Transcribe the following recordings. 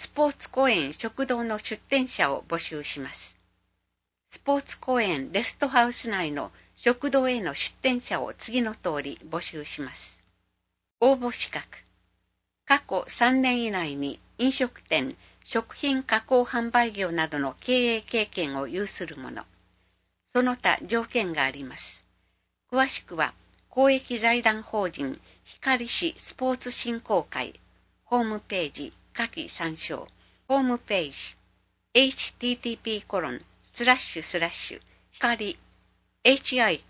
ポーツ公園食堂の出店者を募集します。スポーツ公園レストハウス内の食堂への出店者を次の通り募集します。応募資格。過去3年以内に飲食店、食品加工販売業などの経営経験を有する者。その他条件があります。詳しくは、公益財団法人光市スポーツ振興会ホームページ下記参照。ホームページ http:// 光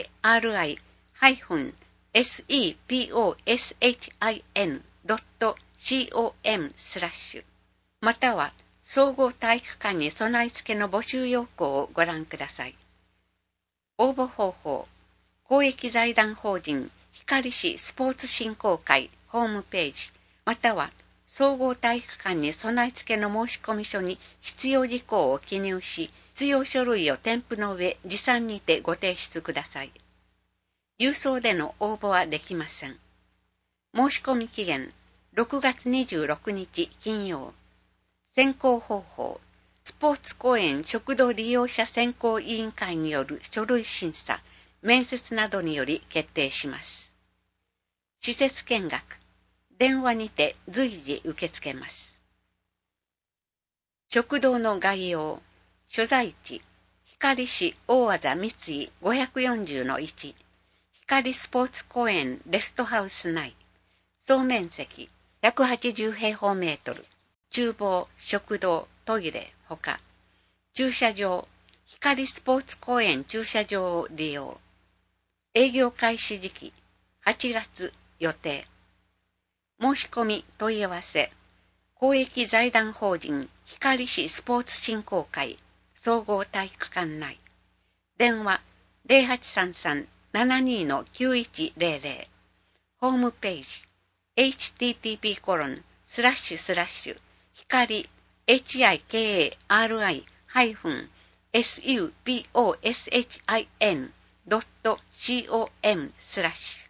hikari-speoshin.com/ または総合体育館に備え付けの募集要項をご覧ください。応募方法、公益財団法人光市スポーツ振興会ホームページ、または総合体育館に備え付けの申込書に必要事項を記入し、必要書類を添付の上、持参にてご提出ください。郵送での応募はできません。申し込み期限、6月26日金曜。選考方法、スポーツ公園食堂利用者選考委員会による書類審査、面接などにより決定します。施設見学、電話にて随時受け付けます。食堂の概要、所在地、光市大字三井 540-1、光スポーツ公園レストハウス内、総面積180平方メートル、厨房、食堂、トイレ、ほか、駐車場、光スポーツ公園駐車場を利用。営業開始時期、8月予定。申し込み問い合わせ、公益財団法人光市スポーツ振興会総合体育館内。電話 0833-72-9100。ホームページ http:// 光 hikari-speoshin.com/